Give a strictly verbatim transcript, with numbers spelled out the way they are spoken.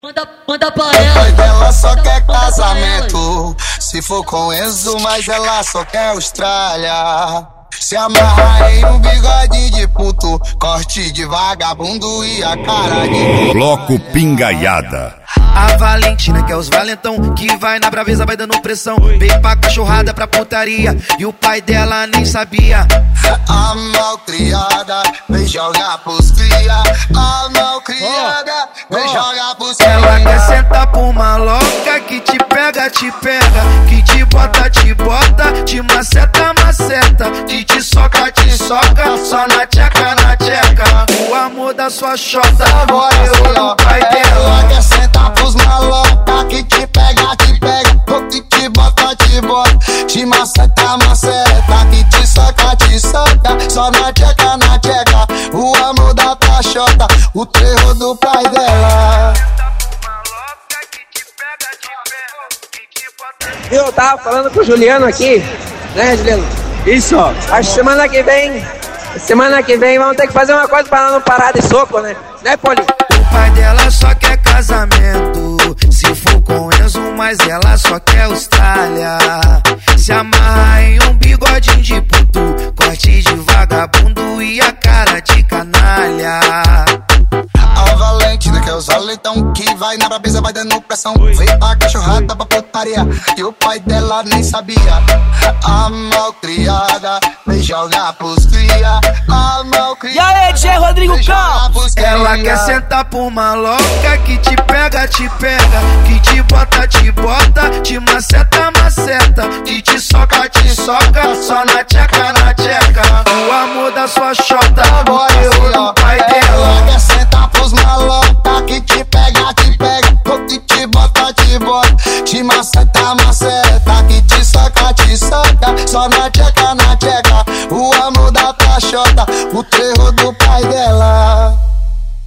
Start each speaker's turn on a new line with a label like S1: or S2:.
S1: Manda, manda pra
S2: O
S1: ela.
S2: pai dela só
S1: Manda-
S2: quer
S1: manda pra
S2: casamento. Se for com Enzo, mas ela só quer Austrália. Se amarra em um bigode de puto, corte de vagabundo e a cara de
S3: Bloco Pingaiada.
S4: A Valentina, que é os valentão, que vai na braveza, vai dando pressão. Veio pra cachorrada, pra putaria, e o pai dela nem sabia.
S2: A malcriada vem jogar pros cria. A malcriada vem jogar pros cria.
S4: Ela quer sentar por uma louca que te pega, te pega, que te bota, te bota, te maceta, maceta, que te soca, te soca, só na tcheca, na tcheca. O amor da sua xota,
S2: Agora
S4: morreu
S2: sim, ó.
S4: do pai
S2: Ela
S4: dela.
S2: quer sentar pros maloca que te pega, te pega, que te bota, te bota, te maceta, maceta, que te soca, te soca, só na tcheca, na tcheca. O amor da paixota, o terror do pai dela.
S5: Eu tava falando com o Juliano aqui, né, Juliano? Isso, ó. Acho que semana que vem, semana que vem vamos ter que fazer uma coisa pra ela não parar de soco, né? Né, Paulinho?
S4: O pai dela só quer casamento, se for com Enzo, mas ela só quer Austrália. Se amarra em um bigodinho de puto, corte de vagabundo e a cara de canalha.
S2: A Valentina, que é os valentão, que vai na brabeza, vai dando pressão. Veio pra cachorrada, pra putaria, e o pai dela nem sabia. A malcriada vem jogar pros cria. A malcriada.
S1: E aí, D J Rodrigo
S2: vem jogar
S1: Campos?
S2: pros
S4: Ela
S2: cria.
S4: quer sentar por uma louca que te pega, te pega, que te bota, te bota, te maceta, maceta, que te soca, te soca, só na tcheca, na tcheca. O amor da sua xota,
S2: Agora
S4: morreu
S2: sim,
S4: do
S2: ó.
S4: pai
S2: Ela
S4: dela.
S2: quer sentar pros maloca que te pega, te pega, que te bota, te bota, te maceta, maceta, que te soca, te soca, só na tcheca, na tcheca. O amor da paixota, o terror do